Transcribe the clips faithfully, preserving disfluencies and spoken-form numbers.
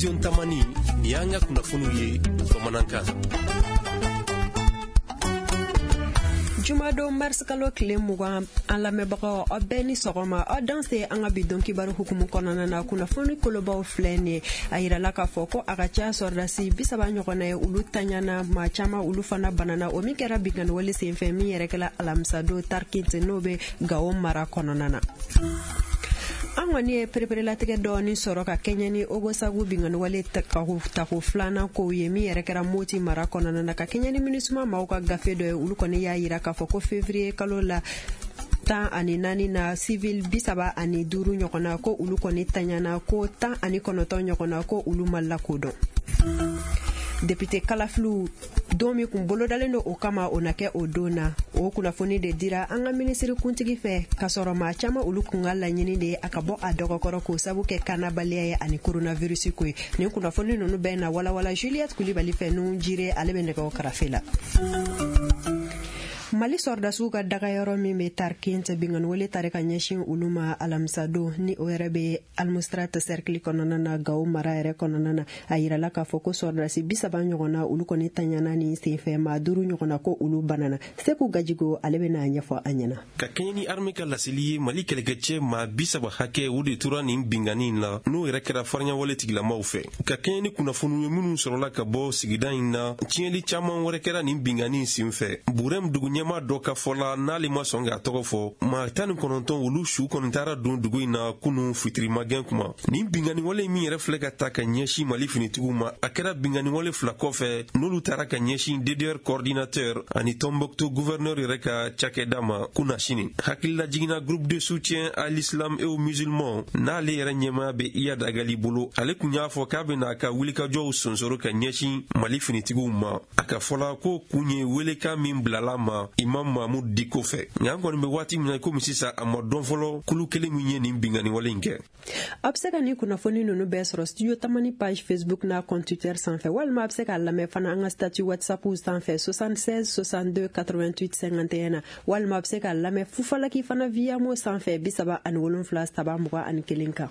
studio Tamani ni an ka kunnafoniw ye bamanankan. Jumado mars kalo kile mugan an lamɛnbagaw aw bɛɛ ni sɔgɔma aw dan se an ka bidon kibaru hukumu kɔnɔna na kunnafoni kolobaw filɛ nin ye a yirala k'a fɔ ko a ka ca sɔrɔdasi bi saba ɲɔgɔnna ye olu taɲana maa caman olu fana banana o min kɛra binganiwale senfɛ min yɛrɛ kɛla alamisado tarikinte n'o bɛ Gawo mara kɔnɔna na. An kɔni ye pereperelatigɛ dɔɔni sɔrɔ ka kɛɲɛ ni Ogosagu binganiwale tako filanan kow ye min yɛrɛ kɛra Moti mara kɔnɔna na ka kɛɲɛ ni MINUSMA maaw ka gafe dɔ ye olu kɔni y'a yira k'a fɔ ko février kalo la tan ani naani na civil bi saba ani duuru ɲɔgɔnna ko olu kɔni taɲana ko tan ani kɔnɔntɔn ɲɔgɔnna ko olu ma lakodɔn. Député Kalafiliw don min kun bolodalen do o kama o na kɛ o don na o kunnafoni de dira an ka minisiri kuntigi fɛ ka sɔrɔ maa caman olu kun ka laɲini de ye a ka bɔ a dɔgɔkɔrɔ k'o sabu kɛ kannabaliya ye ani coronavirus ko ye nin kunnafoni ninnu bɛɛ na walawala Juliette Kulibali fɛ nun jire ale bɛ nɛgɛw karafe la. Mali sɔrɔdasiw ka dagayɔrɔ min bɛ tarikinte binganiwale tari ka ɲɛsin olu ma alamisado ni o yɛrɛ bɛ Almustrata cercle kɔnɔna na Gawo mara yɛrɛ kɔnɔna na a yirala k'a fɔ ko sɔrɔdasi bi saba ɲɔgɔnna olu kɔni taɲana ni senfɛ maa duuru ɲɔgɔnna ko olu banana Seku Gajigo ale bɛ n'a ɲɛfɔ an ɲɛna. Ka kɛɲɛ ni armée ka laseli ye Mali kɛlɛkɛcɛ maa bi saba hakɛ o de tora nin bingani in na n'o yɛrɛ kɛra fariɲawale tigilamaw fɛ ka kɛɲɛ ni kunnafoniw ye minnu sɔrɔla ka bɔ sigida in na tiɲɛli caman wɛrɛ kɛra nin bingani senfɛ Burem dugu ɲɛma dɔ ka fɔla n'ale ma sɔn k'a tɔgɔ fɔ maa tan ni kɔnɔntɔn olu su kɔni taara don dugu in na kunu fitirimagɛn kuma nin binganiwale min yɛrɛ filɛ ka ta ka ɲɛsin Mali finitigiw ma a kɛra binganiwale fila kɔfɛ n'olu taara ka ɲɛsin D D R coordinateur ani Tombouctou gouverneur yɛrɛ ka cakɛda ma kuna sini hakililajiginna groupe de soutien à l'islam et aux musulmans n'ale yɛrɛ ɲɛmaa bɛ Iyad Agali bolo ale kun y'a fɔ k'a bɛna a ka wulikajɔw sonsoro ka ɲɛsin Mali finitigiw ma a ka fɔla ko kun ye welekan min bilala ma imam Mahmoud Diko fɛ nka an kɔni bɛ waati min na komi sisan a ma dɔn fɔlɔ kulu kelen min ye nin binganiwale in kɛ. A bɛ se ka nin kunnafoni ninnu bɛɛ sɔrɔ studio Tamani page Facebook n'a compte Twitter sanfɛ walima a bɛ se k'a lamɛn fana an ka statut WhatsApp sanfɛ soixante-seize soixante-deux quatre-vingt-huit cinquante et un na walima a bɛ se k'a lamɛn Fufalaki fana via mo sanfɛ bi saba ani wolonwula saba mugan ani kelen kan.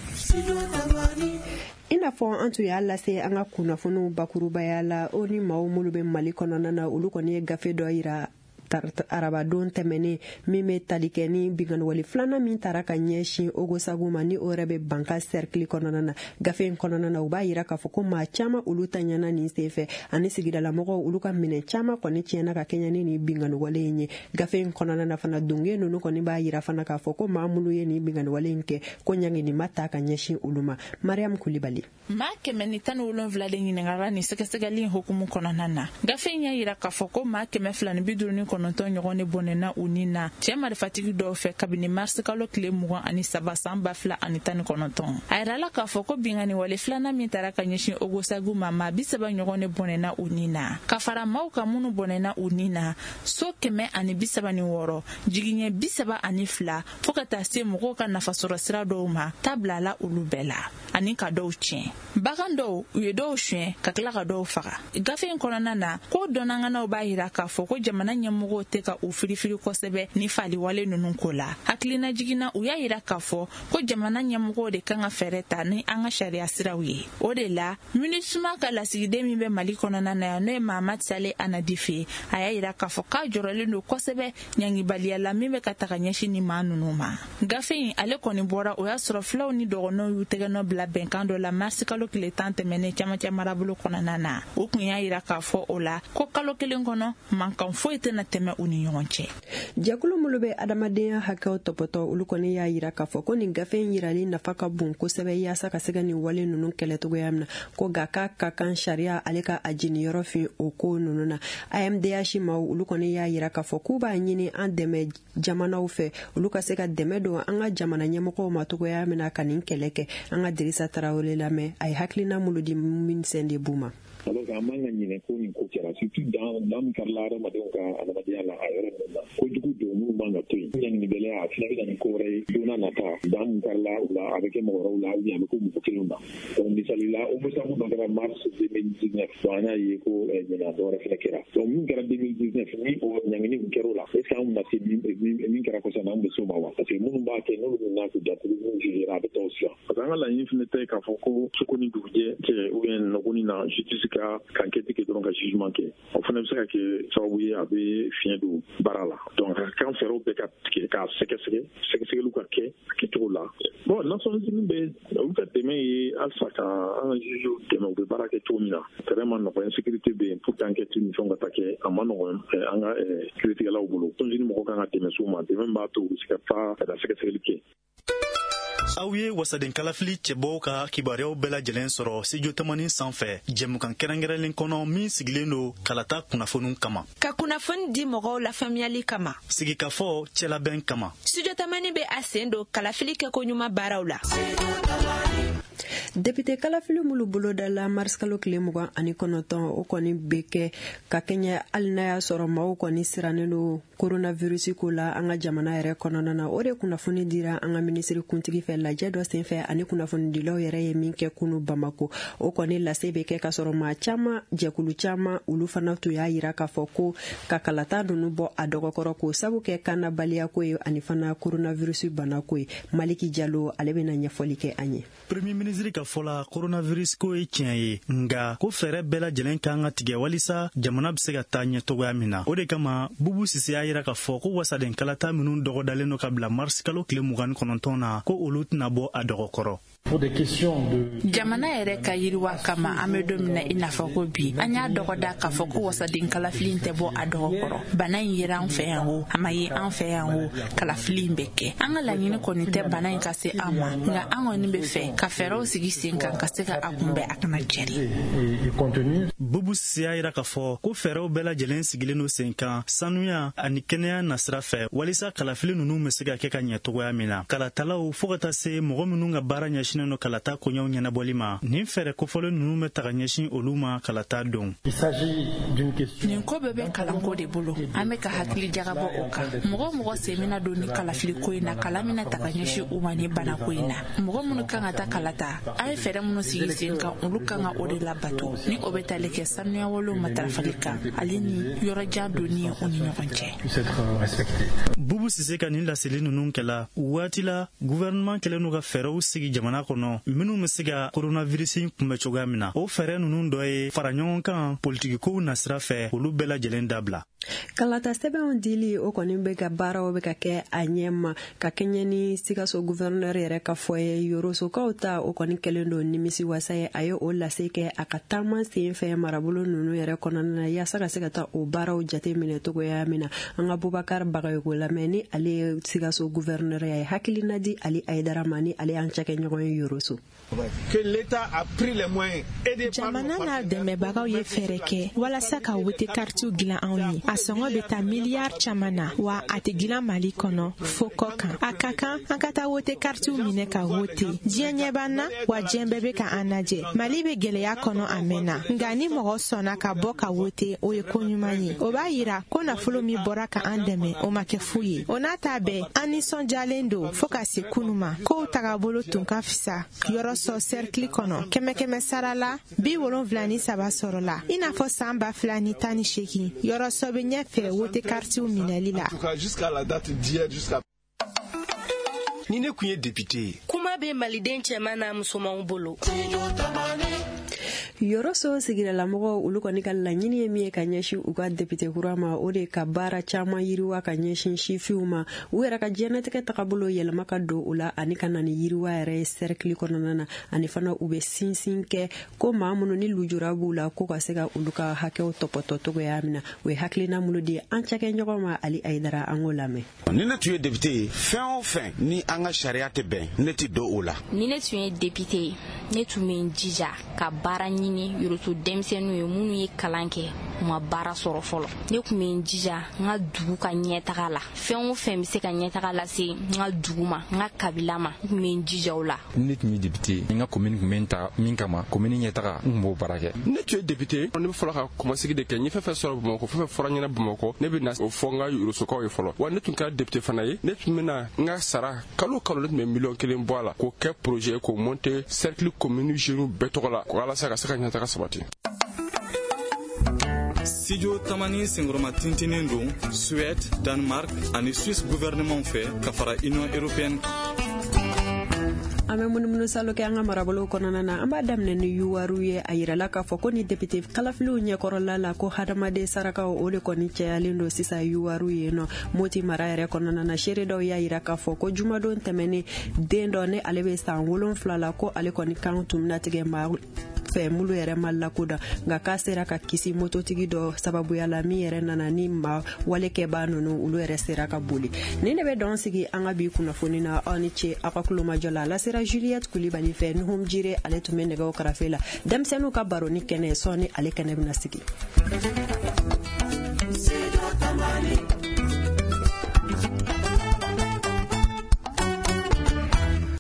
I n'a fɔ an tun y'a lase an ka kunnafoniw bakurubaya la o ni maaw minnu bɛ Mali kɔnɔna na olu kɔni ye gafe dɔ yira arabadon tɛmɛnen min bɛ tali kɛ ni binganiwale filanan min taara ka ɲɛsin Ogosagu ma ni o yɛrɛ bɛ Banka cercle kɔnɔna na gafe in kɔnɔna na u b'a yira k'a fɔ ko maa caman olu taɲana nin senfɛ ani sigidalamɔgɔw olu ka minɛ caman kɔni tiɲɛna ka kɛɲɛ ni nin binganiwale in ye gafe in kɔnɔna na fana donge ninnu kɔni b'a yira fana k'a fɔ ko maa minnu ye nin binganiwale in kɛ ko ɲangi nin ma ta ka ɲɛsin olu ma. Mariam Kulibali maa kɛmɛ ni tan ni wolonwula de ɲininkara nin sɛgɛsɛgɛli in hukumu kɔnɔna na gafe in y'a yira k'a fɔ ko maa kɛmɛ fila ni bi duuru ni kɔnɔntɔn ɲɔgɔn de bɔnɛna u ni na cɛ marifatigi dɔw fɛ kabini mars kalo tile mugan ani saba san ba fila ani tan ni kɔnɔntɔn a yirala k'a fɔ ko binganiwale filanan min taara ka ɲɛsin Ogosagu ma maa bi saba ɲɔgɔn de bɔnɛna u ni na ka fara maaw ka minnu bɔnɛna u ni na so kɛmɛ ani bi saba ni wɔɔrɔ jigiɲɛ bi saba ani fila fo ka taa se mɔgɔw ka nafasɔrɔ sira dɔw ma tabilala olu bɛɛ la ani ka dɔw tiɲɛ bagan dɔw u ye dɔw suɲɛ ka tila ka dɔw faga gafe in kɔnɔna na ko dɔnnanganaw b'a yira k'a fɔ ko jamana ɲɛmɔgɔw tɛ ka u firifiri kosɛbɛ ni faliwale ninnu ko la hakilina jiginna u y'a yira k'a fɔ ko jamana ɲɛmɔgɔw de kan ka fɛɛrɛ ta ni an ka sariya siraw ye o de la MINUSMA ka lasigiden min bɛ Mali kɔnɔna na yan n'o ye Mahamad Saleh Anadife a y'a yira k'a fɔ k'a jɔrɔlen don kosɛbɛ ɲangibaliya la min bɛ ka taga ɲɛsin ni maa ninnu ma gafe in ale kɔni bɔra o y'a sɔrɔ filaw ni dɔgɔnɔw y'u tɛgɛnɔ bila bɛnkan dɔ la mars kalo tile tan tɛmɛnen camancɛ marabolo kɔnɔna na o kun y'a yira k'a fɔ o la ko kalo kelen kɔnɔ mankan foyi tɛna tɛmɛ u ni ɲɔgɔn cɛ. Jɛkulu minnu bɛ adamadenya hakɛw tɔpɔtɔ olu kɔni y'a yira k'a fɔ ko nin gafe in yirali nafa ka bon kosɛbɛ yaasa ka se ka nin wale ninnu kɛlɛ cogoya min na ko nka k'a ka kan sariya ale ka a jiniyɔrɔ fin o ko ninnu na A M D H maaw olu kɔni y'a yira k'a fɔ k'u b'a ɲini an dɛmɛ jamanaw fɛ olu ka se ka dɛmɛ don an ka jamana ɲɛmɔgɔw ma cogoya min na ka nin kɛlɛ kɛ an ka Dirisa Tarawele lamɛn a ye hakilina minnu di minisɛn de b'u ma. Alors qu'à man ɲinɛ ko nin ko kɛra surtout dans dans min karila adamadenw ka adamadenya la a yɔrɔ ninnu na kojugu don mun banga to yin ni bele a fina bida ni kore dona nata dam karla ula avec mo ula ula avec mo kelunda on misali la o musa mo banga mars deux mille dix-neuf wana yeko ena dora flekera so mun gara deux mille dix-neuf ni o nyangini ngero la est-ce qu'on a fait min kara ko sana mbe so bawa parce que mun ba ke no na ku da tu mun jira be to so parce la infinité ka foko sukuni duje ke ou en no na justice ka enquête ke donc jugement ke on fait même ça que ça oui avait fin du barala donc quand faire au ka ka seke seke seke seke luka ke ke to la bon non son be ou ka demain et alpha ka un juge demain be baraka to mina vraiment no insécurité be pour enquête ni fonga take amano anga critique la obolo to ni mo ka demain suma demain ba to sika pa da seke seke like Aouye wasaden kalafili cɛbɔ ka kibaruyaw bɛɛ lajɛlen sɔrɔ studio tamani sanfɛ jɛmukan kɛrɛnkɛrɛnlen kɔnɔ min sigilen don kalata kunnafoniw kama ka kunnafoni di mɔgɔw la faamuyali kama sigikafɔ cɛlabɛn kama studio tamani bɛ a sen don kalafili kɛkoɲuman baaraw la Député kalafili mulu bolo da la marskalo kile mugan ani kɔnɔntɔn o kɔni bɛ kɛ ka kɛɲɛ hali n'a y'a sɔrɔ maaw kɔni sirannen don coronavirus ko la an ka jamana yɛrɛ kɔnɔna na o de kunnafoni dira an ka minisiri kuntigi fɛ lajɛ dɔ senfɛ ani kunnafonidilaw yɛrɛ ye min kɛ kunu Bamako o kɔni lase bɛ kɛ ka sɔrɔ maa caman jɛkulu caman olu fana tun y'a yira k'a fɔ ko ka kalata ninnu bɔ a dɔgɔkɔrɔ ko sabu kɛ kannabaliya ko ye ani fana coronavirus bana ko ye Maliki Jalo ale bɛna ɲɛfɔli kɛ an ye. Premier ministre ka fɔla coronavirus ko ye tiɲɛ ye nga ko fɛɛrɛ bɛɛ lajɛlen kan ka tigɛ walisa jamana bɛ se ka taa ɲɛ cogoya min na o de kama Bubu Sise y'a yira k'a fɔ ko wasaden kalata minnu dɔgɔdalen don ka bila mars kalo tile mugan ni kɔnɔntɔn na ko olu tɛna bɔ a dɔgɔkɔrɔ. Jamana yɛrɛ ka yiriwa kama an bɛ don min na i n'a fɔ ko bi an y'a dɔgɔda k'a fɔ ko wasaden kalafili tɛ bɔ a dɔgɔkɔrɔ bana in yera an fɛ yan o a ma ye an fɛ yan o kalafili in bɛ kɛ an ka laɲini kɔni tɛ bana in ka se an ma nka an kɔni bɛ fɛ ka fɛɛrɛw sigi sen kan ka se ka a kunbɛn a kana jɛri. Bubu Sise y'a yira k'a fɔ ko fɛɛrɛw bɛɛ lajɛlen sigilen don sen kan sanuya ani kɛnɛya nasira fɛ walisa kalafili ninnu bɛ se ka kɛ ka ɲɛ cogoya min na kalatalaw fo ka taa se mɔgɔ minnu ka baara ɲɛsin no kalata koɲɛw ɲɛnabɔli ma nin fɛɛrɛ kofɔlen ninnu bɛ taga ɲɛsin olu ma kalata don. Nin ko bɛɛ bɛ kalanko de bolo an bɛ ka hakili jagabɔ o kan mɔgɔ mɔgɔ sen mina don ni kalafili ko in na kala mina taga ɲɛsin u ma ni bana ko in na mɔgɔ minnu kan ka ta kalata an ye fɛɛrɛ minnu sigi sen kan olu kan ka o de labato ni o bɛ tali kɛ sanuya walew matarafali kan ale ni yɔrɔjan donni u ni ɲɔgɔn cɛ. Bubu Sise ka nin laseli ninnu kɛla waati la gouvernement kɛlen n'u ka fɛɛrɛw sigi jamana kɔnɔ minnu bɛ se ka coronavirus kunbɛ cogoya min na o fɛɛrɛ ninnu dɔ ye fara ɲɔgɔn kan politikow nasira fɛ olu bɛɛ lajɛlen dabila. Kalata sɛbɛnw dili o kɔni bɛ ka baaraw bɛ ka kɛ a ɲɛ ma ka kɛɲɛ ni Sikaso gouverneur yɛrɛ ka fɔ ye Yorosokaw ta o kɔni kɛlen don nimisi wasa ye a ye o lase kɛ a ka taama sen fɛ marabolo ninnu yɛrɛ kɔnɔna na yaasa ka se ka taa o baaraw jate minɛ cogoya min na an ka Bubakar Bagayogo lamɛn ni ale ye Sikaso gouverneur ye hakilina di Ali Aidara ma ni ale y'an cɛkɛ ɲɔgɔn ye Yoroso. Jamana n'a dɛmɛbagaw ye fɛɛrɛ kɛ walasa ka wote kartiw dilan anw ye a sɔngɔ bɛ taa miliyari caman na wa a tɛ dilan Mali kɔnɔ fo kɔ kan a ka kan an ka taa wote kartiw minɛ ka wote diɲɛ ɲɛ b'an na wa diɲɛ bɛɛ bɛ ka an lajɛ Mali bɛ gɛlɛya kɔnɔ a mɛnna nka ni mɔgɔ sɔnna ka bɔ ka wote o ye ko ɲuman ye o b'a yira ko nafolo min bɔra ka an dɛmɛ o ma kɛ fu ye o n'a ta bɛɛ an nisɔndiyalen don fo ka se kunu ma kow tagabolo tun ka fisa yɔrɔ sɔ cercle kɔnɔ kɛmɛ kɛmɛ sara la bi wolonwula ni saba sɔrɔ la i n'a fɔ san ba fila ni tan ni seegin yɔrɔ sɔ bɛ ɲɛfɛ wote kartiw minɛli la. Ni ne kun ye député ye kuma bɛ maliden cɛman n'a musomanw bolo. Yoroso sigidalamɔgɔw olu kɔni ka laɲini ye min ye ka ɲɛsin u ka député kura ma o de ka baara caman yiriwa ka ɲɛsin sifiw ma u yɛrɛ ka diɲɛnatigɛ tagabolo yɛlɛma ka don u la ani ka na ni yiriwa yɛrɛ ye cercle kɔnɔna na ani fana u bɛ sinsin kɛ ko maa minnu ni lujura b'u la ko ka se ka olu ka hakɛw tɔpɔtɔ cogoya min na u ye hakilina minnu di an cɛkɛ ɲɔgɔn ma Ali Aidara an k'o lamɛn. Ni ne tun ye député ye fɛn o fɛn ni an ka sariya tɛ bɛn ne tɛ don o la. Ni ne tun ye député ye ne tun bɛ n jija ka baara ɲini Yoroso denmisɛnninw ye minnu ye kalan kɛ ma baara sɔrɔ fɔlɔ ne kun bɛ n jija n ka dugu ka ɲɛtaga la fɛn o fɛn bɛ se ka ɲɛtaga lase n ka dugu ma n ka kabila ma n kun bɛ n jija o la. ne tun ye député n ka commune kun bɛ n ta min kama commune ɲɛtaga n kun b'o baara kɛ. ne tun ye député ne bɛ fɔlɔ ka kɔmasigi de kɛ n ye fɛn fɛn sɔrɔ Bamakɔ fɛn fɛn fɔra ɲɛna Bamakɔ ne bɛ na o fɔ n ka yurusokaw ye fɔlɔ wa ne tun kɛra député fana ye ne tun bɛ na n ka sara kalo kalo ne tun bɛ miliyɔn kelen bɔ a la k'o kɛ projet k'o monter cercle commune jeunes bɛɛ tɔgɔ la walasa ka se ka ɲɛtaga sabati. Studio Tamani Sengroma tintinin don Suède, Danemark ani Suisse gouvernement fɛ ka fara Union européenne. An bɛ munumunu salo kɛ an ka marabolo kɔnɔna na an b'a daminɛ ni yuwaru ye a yirala k'a fɔ ko ni député kalafiliw ɲɛkɔrɔla la ko hadamaden sarakaw o de kɔni cɛyalen don sisan yuwaru ye nɔ Moti mara yɛrɛ kɔnɔna na seere dɔw y'a yira k'a fɔ ko jumadon tɛmɛnen den dɔ ne ale bɛ san wolonfila la ko ale kɔni kan tun bɛna tigɛ maa fɛ mulu yɛrɛ ma lakoda nka k'a sera ka kisi mototigi dɔ sababuya la min yɛrɛ nana ni ma walekɛbaa ninnu olu yɛrɛ sera ka boli ni ne bɛ dɔn sigi an ka bi kunnafoni na aw ni ce aw ka kulomajɔ la a lasera Juliette Kulibali fɛ Nuhum Jire ale tun bɛ nɛgɛw karafe la denmisɛnninw ka baro ni kɛnɛ sɔɔni ale kɛnɛ bɛna sigi.